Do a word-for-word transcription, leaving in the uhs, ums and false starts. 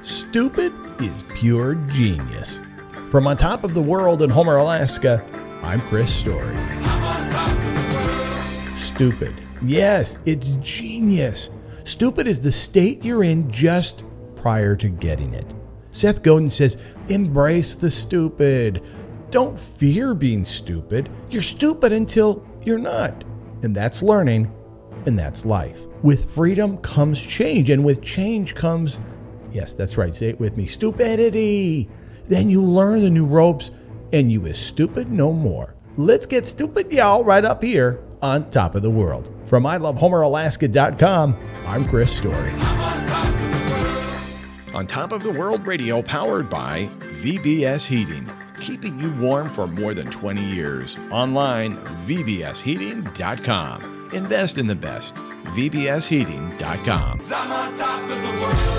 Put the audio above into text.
Stupid is pure genius. From on top of the world in Homer, Alaska, I'm Chris Story. Stupid. Yes, it's genius. Stupid is the state you're in just prior to getting it. Seth Godin says, embrace the stupid. Don't fear being stupid. You're stupid until you're not. And that's learning, and that's life. With freedom comes change, and with change comes, yes, that's right, say it with me, stupidity. Then you learn the new ropes, and you is stupid no more. Let's get stupid, y'all, right up here on Top of the World. From I Love Homer Alaska dot com, I'm Chris Story. On Top of the World Radio, powered by V B S Heating. Keeping you warm for more than twenty years. Online, V B S heating dot com. Invest in the best. V B S heating dot com. I'm on top of the world.